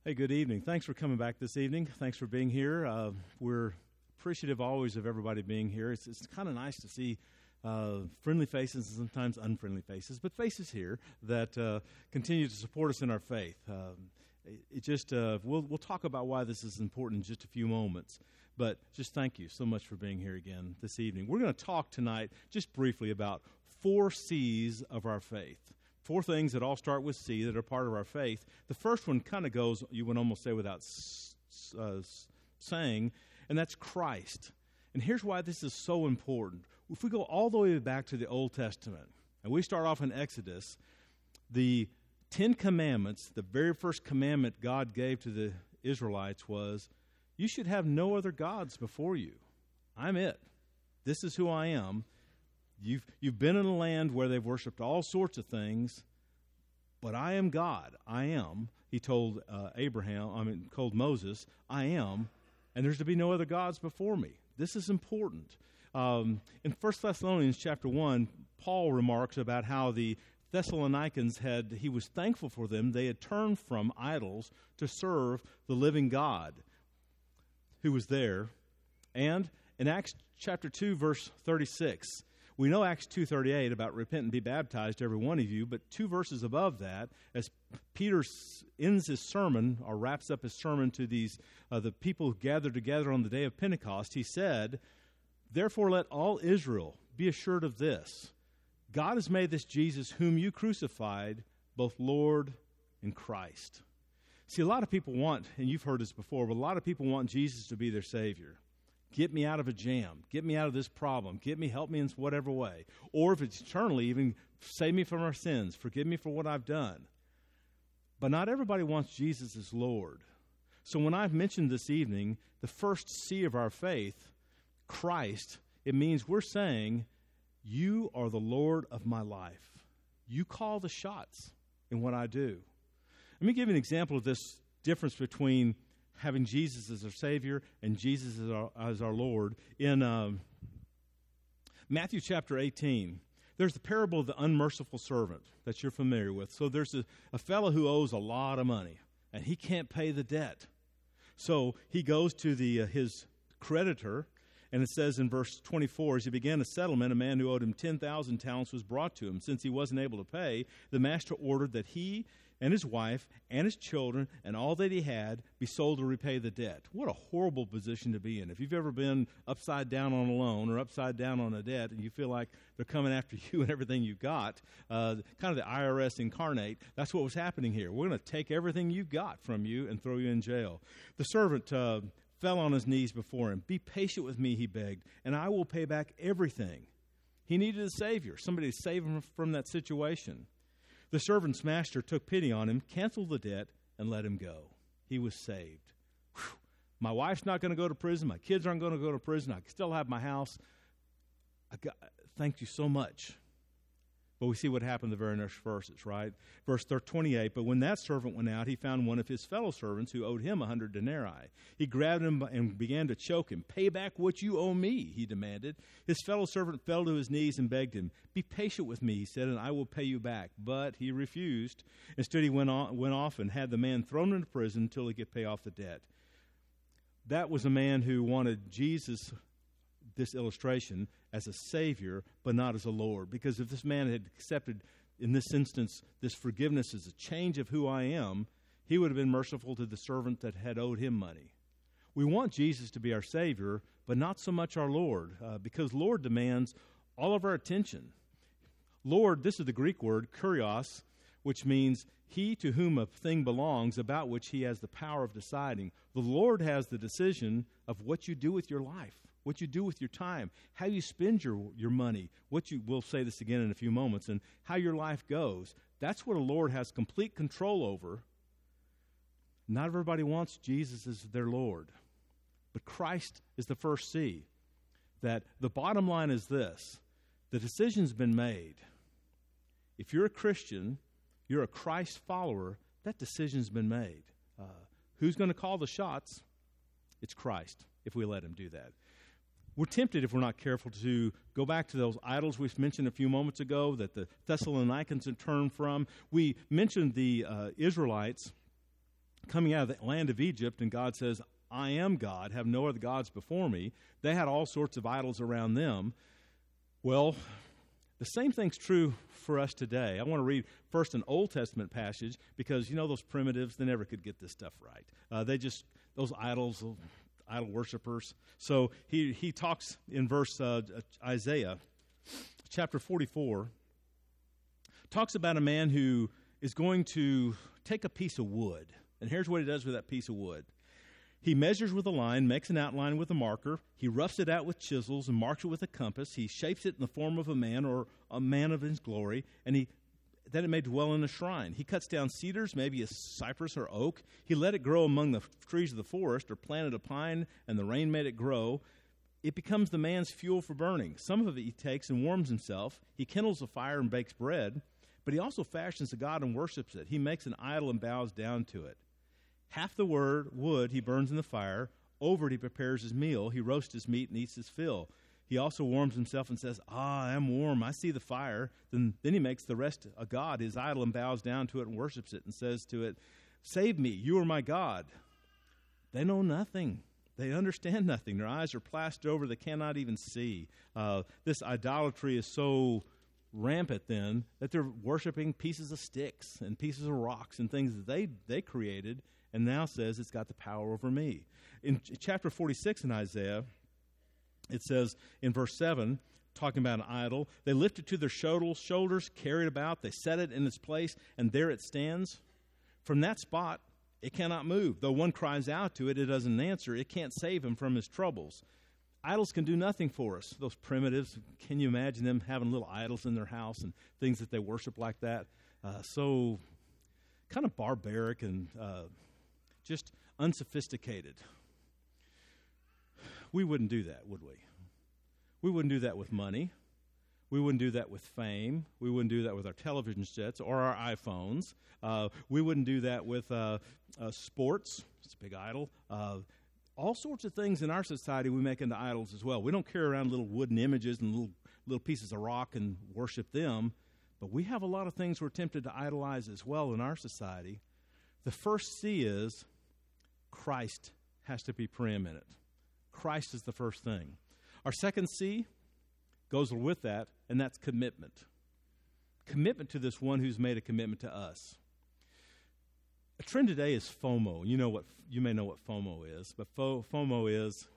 Hey, good evening. Thanks for coming back this evening. Thanks for being here. We're appreciative always of everybody being here. It's kind of nice to see friendly faces and sometimes unfriendly faces, but faces here that continue to support us in our faith. We'll talk about why this is important in just a few moments, but just thank you so much for being here again this evening. We're going to talk tonight just briefly about 4 C's of our faith. 4 things that all start with C that are part of our faith. The first one kind of goes, you would almost say without saying, and that's Christ. And here's why this is so important. If we go all the way back to the Old Testament, and we start off in Exodus, the 10 Commandments, the very first commandment God gave to the Israelites was, you should have no other gods before you. I'm it. This is who I am. You've been in a land where they've worshipped all sorts of things, but I am God. I am. He told told Moses, I am, and there's to be no other gods before me. This is important. In 1 Thessalonians chapter 1, Paul remarks about how the Thessalonians he was thankful for them. They had turned from idols to serve the living God who was there. And in Acts chapter 2, verse 36, we know Acts 2:38 about repent and be baptized, every one of you, but 2 verses above that, as Peter ends his sermon, or wraps up his sermon to these the people gathered together on the day of Pentecost, he said, therefore let all Israel be assured of this, God has made this Jesus whom you crucified, both Lord and Christ. See, a lot of people want, and you've heard this before, but a lot of people want Jesus to be their Savior. Get me out of a jam. Get me out of this problem. Help me in whatever way. Or if it's eternally, even save me from our sins. Forgive me for what I've done. But not everybody wants Jesus as Lord. So when I've mentioned this evening, the first C of our faith, Christ, it means we're saying, you are the Lord of my life. You call the shots in what I do. Let me give you an example of this difference between having Jesus as our Savior and Jesus as our Lord. In Matthew chapter 18, there's the parable of the unmerciful servant that you're familiar with. So there's a fellow who owes a lot of money, and he can't pay the debt. So he goes to his creditor, and it says in verse 24, as he began a settlement, a man who owed him 10,000 talents was brought to him. Since he wasn't able to pay, the master ordered that he and his wife and his children and all that he had be sold to repay the debt. What a horrible position to be in. If you've ever been upside down on a loan or upside down on a debt and you feel like they're coming after you and everything you got, kind of the IRS incarnate, that's what was happening here. We're going to take everything you've got from you and throw you in jail. The servant fell on his knees before him. Be patient with me, he begged, and I will pay back everything. He needed a Savior, somebody to save him from that situation. The servant's master took pity on him, canceled the debt, and let him go. He was saved. Whew. My wife's not going to go to prison. My kids aren't going to go to prison. I can still have my house. Thank you so much. But we see what happened in the very next verses, right? Verse 28, but when that servant went out, he found one of his fellow servants who owed him 100 denarii. He grabbed him and began to choke him. Pay back what you owe me, he demanded. His fellow servant fell to his knees and begged him. Be patient with me, he said, and I will pay you back. But he refused. Instead, he went off and had the man thrown into prison until he could pay off the debt. That was a man who wanted Jesus, this illustration, as a Savior, but not as a Lord. Because if this man had accepted, in this instance, this forgiveness as a change of who I am, he would have been merciful to the servant that had owed him money. We want Jesus to be our Savior, but not so much our Lord, because Lord demands all of our attention. Lord, this is the Greek word, kurios, which means he to whom a thing belongs, about which he has the power of deciding. The Lord has the decision of what you do with your life, what you do with your time, how you spend your money, we'll say this again in a few moments, and how your life goes. That's what a Lord has complete control over. Not everybody wants Jesus as their Lord, but Christ is the first C. That the bottom line is this: the decision's been made. If you're a Christian, you're a Christ follower, that decision's been made. Who's going to call the shots? It's Christ, if we let him do that. We're tempted, if we're not careful, to go back to those idols we mentioned a few moments ago that the Thessalonians had turned from. We mentioned the Israelites coming out of the land of Egypt, and God says, I am God, have no other gods before me. They had all sorts of idols around them. Well, the same thing's true for us today. I want to read first an Old Testament passage because, those primitives, they never could get this stuff right. Those idols, idol worshipers. So he talks in verse Isaiah, chapter 44, talks about a man who is going to take a piece of wood. And here's what he does with that piece of wood. He measures with a line, makes an outline with a marker. He roughs it out with chisels and marks it with a compass. He shapes it in the form of a man or a man of his glory, and then it may dwell in a shrine. He cuts down cedars, maybe a cypress or oak. He let it grow among the trees of the forest, or planted a pine, and the rain made it grow. It becomes the man's fuel for burning. Some of it he takes and warms himself. He kindles a fire and bakes bread, but he also fashions a god and worships it. He makes an idol and bows down to it. Half the wood he burns in the fire. Over it he prepares his meal. He roasts his meat and eats his fill. He also warms himself and says, I am warm. I see the fire. Then he makes the rest a god, his idol, and bows down to it and worships it and says to it, Save me, you are my God. They know nothing. They understand nothing. Their eyes are plastered over. They cannot even see. This idolatry is so rampant then that they're worshiping pieces of sticks and pieces of rocks and things that they created, and now says it's got the power over me. In chapter 46 in Isaiah, it says in verse 7, talking about an idol, they lift it to their shoulders, carry it about, they set it in its place, and there it stands. From that spot, it cannot move. Though one cries out to it, it doesn't answer. It can't save him from his troubles. Idols can do nothing for us. Those primitives, can you imagine them having little idols in their house and things that they worship like that? So kind of barbaric and just unsophisticated. We wouldn't do that, would we? We wouldn't do that with money. We wouldn't do that with fame. We wouldn't do that with our television sets or our iPhones. We wouldn't do that with sports. It's a big idol. All sorts of things in our society we make into idols as well. We don't carry around little wooden images and little pieces of rock and worship them, but we have a lot of things we're tempted to idolize as well in our society. The first C is Christ has to be preeminent. Christ is the first thing. Our second C goes with that, and that's commitment. Commitment to this one who's made a commitment to us. A trend today is FOMO. You may know what FOMO is, but FOMO is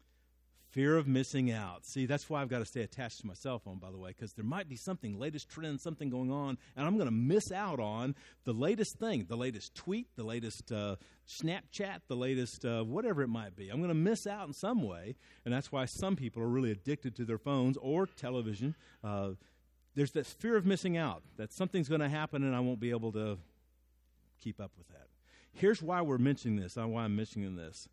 fear of missing out. See, that's why I've got to stay attached to my cell phone, by the way, because there might be something, latest trend, something going on, and I'm going to miss out on the latest thing, the latest tweet, the latest Snapchat, the latest whatever it might be. I'm going to miss out in some way, and that's why some people are really addicted to their phones or television. There's this fear of missing out, that something's going to happen and I won't be able to keep up with that. Here's why we're mentioning this, why I'm mentioning this.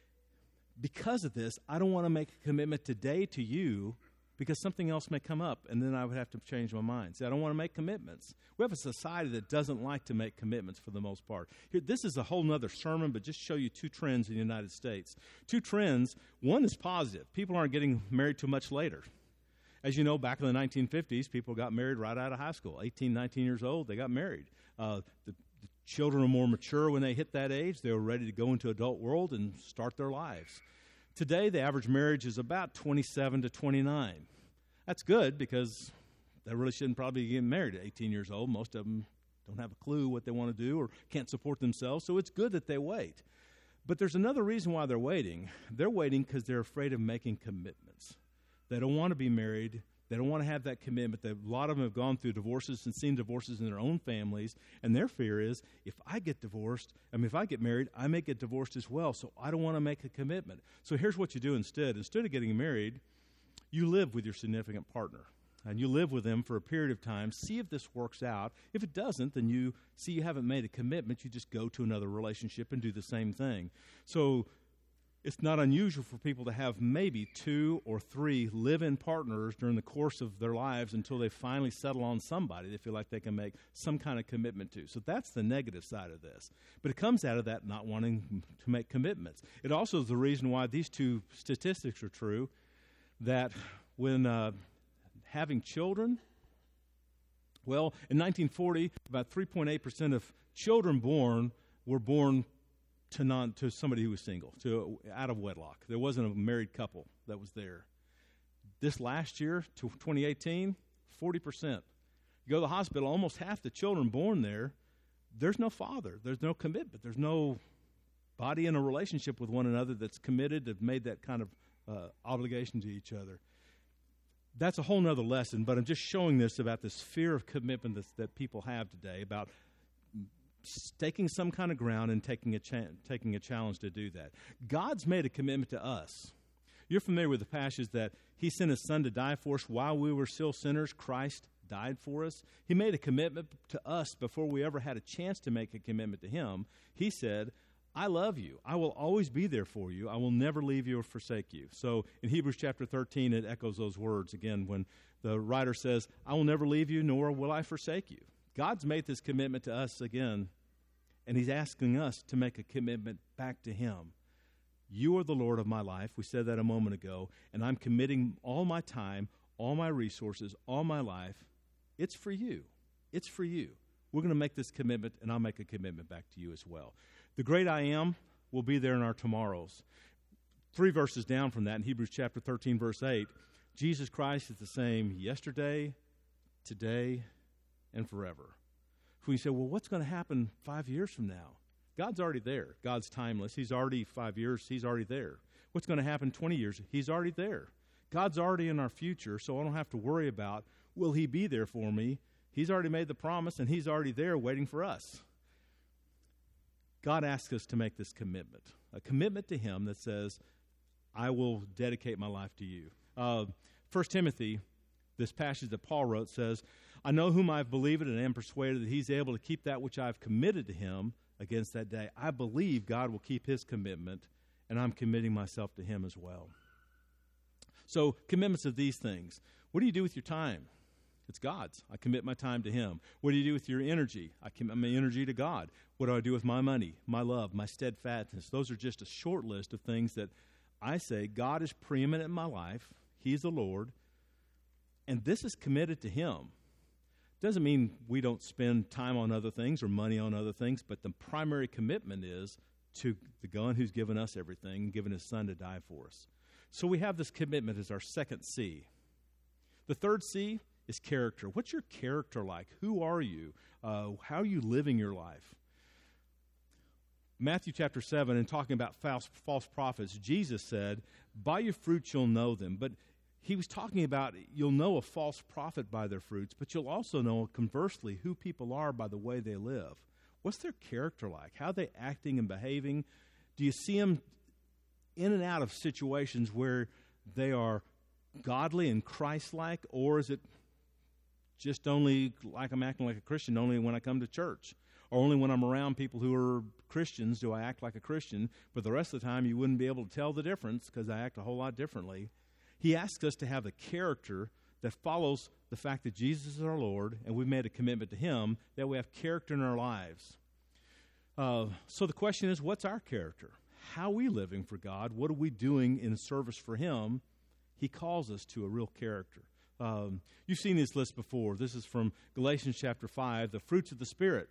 Because of this, I don't want to make a commitment today to you because something else may come up, and then I would have to change my mind. See, I don't want to make commitments. We have a society that doesn't like to make commitments for the most part. Here, this is a whole other sermon, but just show you two trends in the United States. Two trends. One is positive. People aren't getting married too much later. As you know, back in the 1950s, people got married right out of high school. 18, 19 years old, they got married. The children are more mature when they hit that age. They were ready to go into adult world and start their lives. Today, the average marriage is about 27 to 29. That's good because they really shouldn't probably get married at 18 years old. Most of them don't have a clue what they want to do or can't support themselves, so it's good that they wait. But there's another reason why they're waiting. They're waiting because they're afraid of making commitments. They don't want to be married. They don't want to have that commitment. A lot of them have gone through divorces and seen divorces in their own families, and their fear is, if I get married, I may get divorced as well, so I don't want to make a commitment. So here's what you do instead. Instead of getting married, you live with your significant partner, and you live with them for a period of time. See if this works out. If it doesn't, then you haven't made a commitment. You just go to another relationship and do the same thing. So it's not unusual for people to have maybe 2 or 3 live-in partners during the course of their lives until they finally settle on somebody they feel like they can make some kind of commitment to. So that's the negative side of this. But it comes out of that not wanting to make commitments. It also is the reason why these two statistics are true, that when having children, well, in 1940, about 3.8% of children born were born to somebody who was single, to out of wedlock. There wasn't a married couple that was there. This last year, to 2018, 40%. You go to the hospital, almost half the children born there, there's no father. There's no commitment. There's no body in a relationship with one another that's committed, have made that kind of obligation to each other. That's a whole nother lesson, but I'm just showing this about this fear of commitment that people have today, about staking some kind of ground and taking a challenge to do that. God's made a commitment to us. You're familiar with the passage that he sent his son to die for us while we were still sinners. Christ died for us. He made a commitment to us before we ever had a chance to make a commitment to him. He said, I love you. I will always be there for you. I will never leave you or forsake you. So in Hebrews chapter 13, it echoes those words again when the writer says, I will never leave you, nor will I forsake you. God's made this commitment to us again, and he's asking us to make a commitment back to him. You are the Lord of my life. We said that a moment ago, and I'm committing all my time, all my resources, all my life. It's for you. It's for you. We're going to make this commitment, and I'll make a commitment back to you as well. The great I am will be there in our tomorrows. 3 verses down from that, in Hebrews chapter 13, verse 8, Jesus Christ is the same yesterday, today, and forever. When you say, well, what's going to happen 5 years from now? God's already there. God's timeless. He's already 5 years. He's already there. What's going to happen 20 years? He's already there. God's already in our future, so I don't have to worry about, will he be there for me? He's already made the promise, and he's already there waiting for us. God asks us to make this commitment, a commitment to him that says, I will dedicate my life to you. 1 Timothy, this passage that Paul wrote, says, I know whom I've believed and am persuaded that he's able to keep that which I've committed to him against that day. I believe God will keep his commitment, and I'm committing myself to him as well. So commitments of these things. What do you do with your time? It's God's. I commit my time to him. What do you do with your energy? I commit my energy to God. What do I do with my money, my love, my steadfastness? Those are just a short list of things that I say God is preeminent in my life. He's the Lord. And this is committed to him. Doesn't mean we don't spend time on other things or money on other things, but the primary commitment is to the God who's given us everything, given his son to die for us. So we have this commitment as our second C. The third C is character. What's your character like? Who are you? How are you living your life? Matthew chapter 7, in talking about false prophets, Jesus said, by your fruits you'll know them. But he was talking about you'll know a false prophet by their fruits, but you'll also know, conversely, who people are by the way they live. What's their character like? How are they acting and behaving? Do you see them in and out of situations where they are godly and Christ-like, or is it just only like I'm acting like a Christian only when I come to church? Or only when I'm around people who are Christians do I act like a Christian, but the rest of the time you wouldn't be able to tell the difference because I act a whole lot differently. He asks us to have a character that follows the fact that Jesus is our Lord and we've made a commitment to him, that we have character in our lives. So the question is, what's our character? How are we living for God? What are we doing in service for him? He calls us to a real character. You've seen this list before. This is from Galatians chapter 5, the fruits of the Spirit.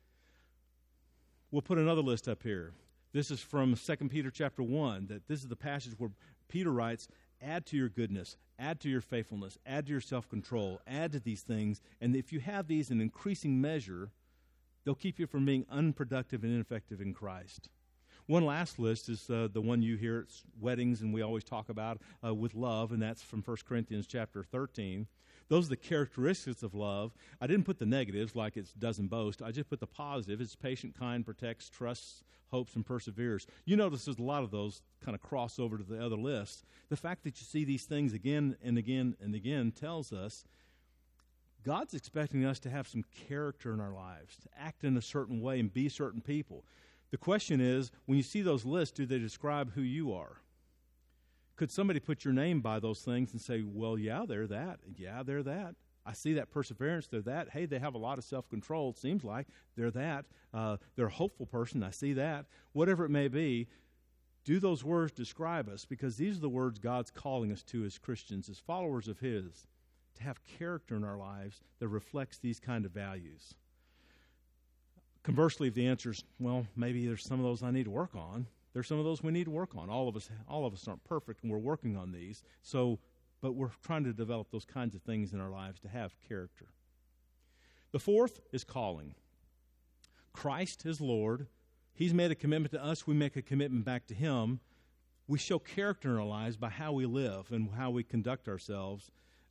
We'll put another list up here. This is from 2 Peter chapter 1. That this is the passage where Peter writes, add to your goodness, add to your faithfulness, add to your self-control, add to these things. And if you have these in increasing measure, they'll keep you from being unproductive and ineffective in Christ. One last list is the one you hear at weddings and we always talk about with love, and that's from 1 Corinthians chapter 13. Those are the characteristics of love. I didn't put the negatives like it doesn't boast. I just put the positive. It's patient, kind, protects, trusts, hopes, and perseveres. You notice there's a lot of those kind of cross over to the other lists. The fact that you see these things again and again and again tells us God's expecting us to have some character in our lives, to act in a certain way and be certain people. The question is, when you see those lists, do they describe who you are? Could somebody put your name by those things and say, well, yeah, they're that. Yeah, they're that. I see that perseverance. They're that. Hey, they have a lot of self-control. It seems like they're that. They're a hopeful person. I see that. Whatever it may be, do those words describe us? Because these are the words God's calling us to as Christians, as followers of his, to have character in our lives that reflects these kind of values. Conversely, if the answer is, well, maybe there's some of those I need to work on, there's some of those we need to work on. All of us aren't perfect, and we're working on these. But we're trying to develop those kinds of things in our lives to have character. The fourth is calling. Christ is Lord. He's made a commitment to us. We make a commitment back to Him. We show character in our lives by how we live and how we conduct ourselves,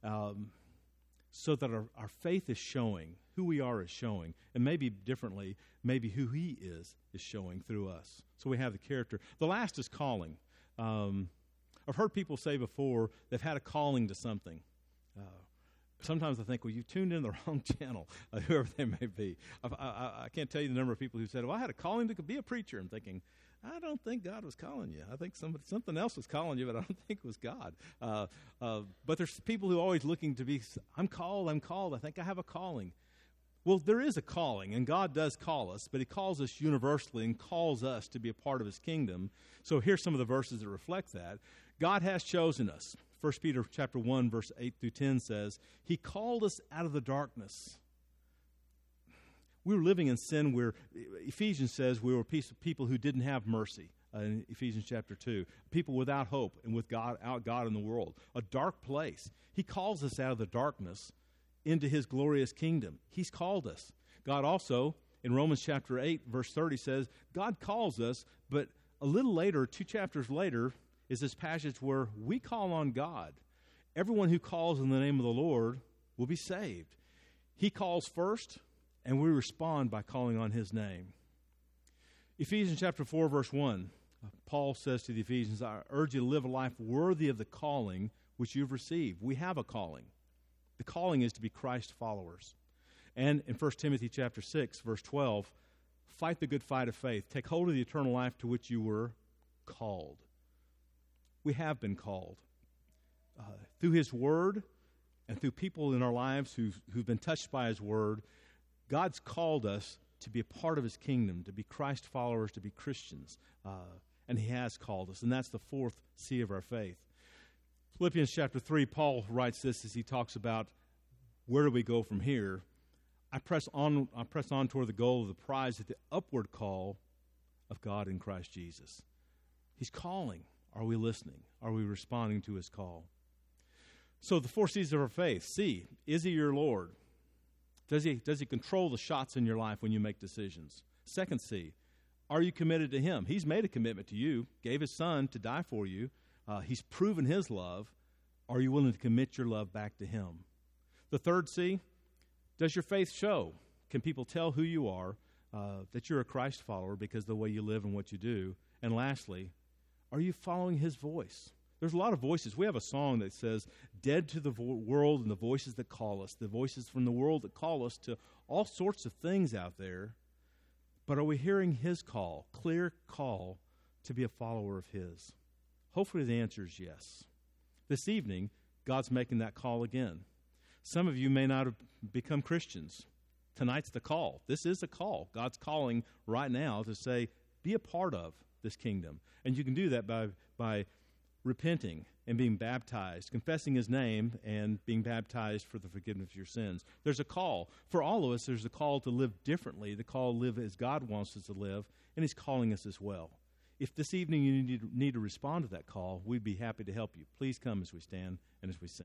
so that our faith is showing, who we are is showing, and maybe differently, maybe who He is showing through us. So we have the character. The last is calling. I've heard people say before they've had a calling to something. Sometimes I think, well, you tuned in the wrong channel, whoever they may be. I can't tell you the number of people who said, well, I had a calling to be a preacher. I'm thinking, I don't think God was calling you. I think something else was calling you, but I don't think it was God. But there's people who are always looking to be, I'm called. I think I have a calling. Well, there is a calling, and God does call us, but He calls us universally and calls us to be a part of His kingdom. So here's some of the verses that reflect that. God has chosen us. 1 Peter chapter 1, verse 8 through 10 says, He called us out of the darkness. We were living in sin where Ephesians says we were people who didn't have mercy. In Ephesians chapter 2, people without hope and without God in the world, a dark place. He calls us out of the darkness into His glorious kingdom. He's called us. God also, in Romans chapter 8, verse 30 says, God calls us, but a little later, 2 chapters later, is this passage where we call on God. Everyone who calls in the name of the Lord will be saved. He calls first, and we respond by calling on His name. Ephesians chapter 4, verse 1, Paul says to the Ephesians, I urge you to live a life worthy of the calling which you've received. We have a calling. The calling is to be Christ followers. And in 1 Timothy chapter 6, verse 12, fight the good fight of faith. Take hold of the eternal life to which you were called. We have been called. Through His Word and through people in our lives who've been touched by His Word, God's called us to be a part of His kingdom, to be Christ followers, to be Christians. And He has called us. And that's the fourth C of our faith. Philippians chapter 3, Paul writes this as he talks about where do we go from here. I press on toward the goal of the prize of the upward call of God in Christ Jesus. He's calling. Are we listening? Are we responding to His call? So the four C's of our faith. C, is He your Lord? Does He control the shots in your life when you make decisions? Second C, are you committed to Him? He's made a commitment to you, gave His Son to die for you. He's proven His love. Are you willing to commit your love back to Him? The third C, does your faith show? Can people tell who you are, that you're a Christ follower because of the way you live and what you do? And lastly, are you following His voice? There's a lot of voices. We have a song that says, dead to the world and the voices that call us, the voices from the world that call us to all sorts of things out there. But are we hearing His call, clear call to be a follower of His? Hopefully the answer is yes. This evening, God's making that call again. Some of you may not have become Christians. Tonight's the call. This is a call. God's calling right now to say, be a part of this kingdom. And you can do that by repenting and being baptized, confessing His name and being baptized for the forgiveness of your sins. There's a call. For all of us, there's a call to live differently, the call to live as God wants us to live, and He's calling us as well. If this evening you need to respond to that call, we'd be happy to help you. Please come as we stand and as we sing.